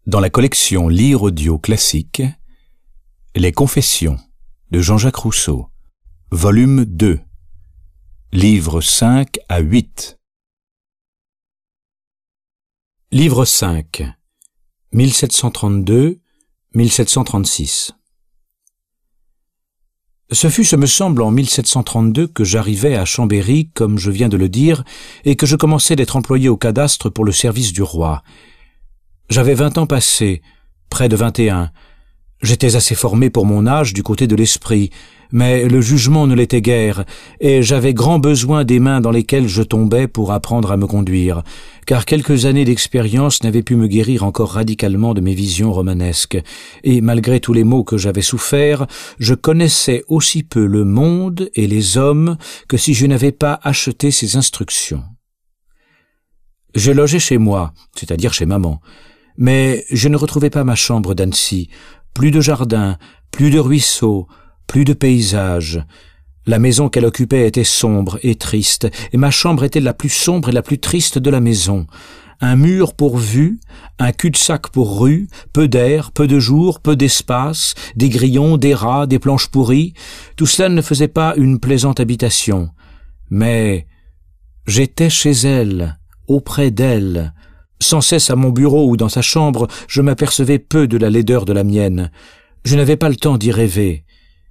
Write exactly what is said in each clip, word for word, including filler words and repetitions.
Dans la collection Lire audio classique, Les Confessions de Jean-Jacques Rousseau, volume deux, livres cinq à huit. Livre cinq, mille sept cent trente-deux à mille sept cent trente-six. Ce fut, ce me semble, en mille sept cent trente-deux que j'arrivai à Chambéry, comme je viens de le dire, et que je commençai d'être employé au cadastre pour le service du roi. J'avais vingt ans passés, près de vingt et un. J'étais assez formé pour mon âge du côté de l'esprit, mais le jugement ne l'était guère, et j'avais grand besoin des mains dans lesquelles je tombais pour apprendre à me conduire, car quelques années d'expérience n'avaient pu me guérir encore radicalement de mes visions romanesques, et malgré tous les maux que j'avais soufferts, je connaissais aussi peu le monde et les hommes que si je n'avais pas acheté ces instructions. Je logeais chez moi, c'est-à-dire chez maman, mais je ne retrouvais pas ma chambre d'Annecy, plus de jardin, plus de ruisseaux, plus de paysages. La maison qu'elle occupait était sombre et triste, et ma chambre était la plus sombre et la plus triste de la maison. Un mur pour vue, un cul-de-sac pour rue, peu d'air, peu de jour, peu d'espace, des grillons, des rats, des planches pourries, tout cela ne faisait pas une plaisante habitation. Mais j'étais chez elle, auprès d'elle. Sans cesse à mon bureau ou dans sa chambre, je m'apercevais peu de la laideur de la mienne. Je n'avais pas le temps d'y rêver.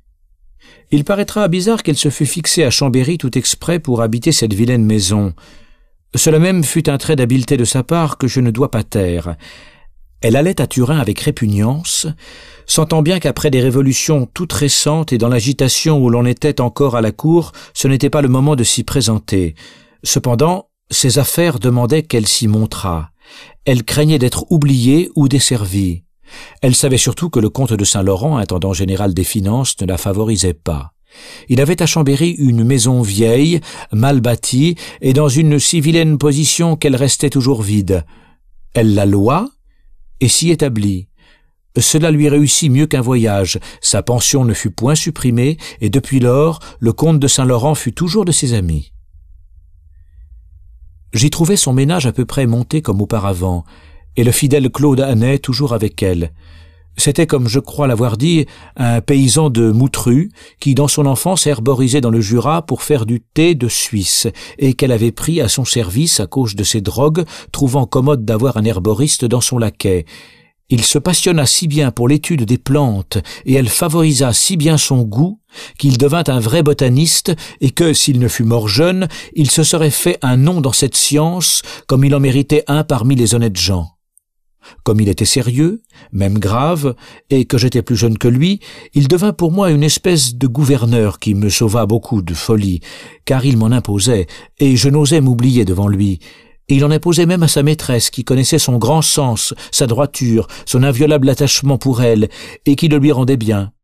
Il paraîtra bizarre qu'elle se fût fixée à Chambéry tout exprès pour habiter cette vilaine maison. Cela même fut un trait d'habileté de sa part que je ne dois pas taire. Elle allait à Turin avec répugnance, sentant bien qu'après des révolutions toutes récentes et dans l'agitation où l'on était encore à la cour, ce n'était pas le moment de s'y présenter. Cependant, ses affaires demandaient qu'elle s'y montrât. Elle craignait d'être oubliée ou desservie. Elle savait surtout que le comte de Saint-Laurent, intendant général des finances, ne la favorisait pas. Il avait à Chambéry une maison vieille, mal bâtie, et dans une si vilaine position qu'elle restait toujours vide. Elle la loua et s'y établit. Cela lui réussit mieux qu'un voyage. Sa pension ne fut point supprimée, et depuis lors, le comte de Saint-Laurent fut toujours de ses amis. J'y trouvais son ménage à peu près monté comme auparavant, et le fidèle Claude Hanet toujours avec elle. C'était, comme je crois l'avoir dit, un paysan de Moutru, qui dans son enfance herborisait dans le Jura pour faire du thé de Suisse, et qu'elle avait pris à son service à cause de ses drogues, trouvant commode d'avoir un herboriste dans son laquais. Il se passionna si bien pour l'étude des plantes, et elle favorisa si bien son goût, qu'il devint un vrai botaniste, et que, s'il ne fût mort jeune, il se serait fait un nom dans cette science, comme il en méritait un parmi les honnêtes gens. Comme il était sérieux, même grave, et que j'étais plus jeune que lui, il devint pour moi une espèce de gouverneur qui me sauva beaucoup de folie, car il m'en imposait, et je n'osais m'oublier devant lui. Et il en imposait même à sa maîtresse, qui connaissait son grand sens, sa droiture, son inviolable attachement pour elle, et qui le lui rendait bien.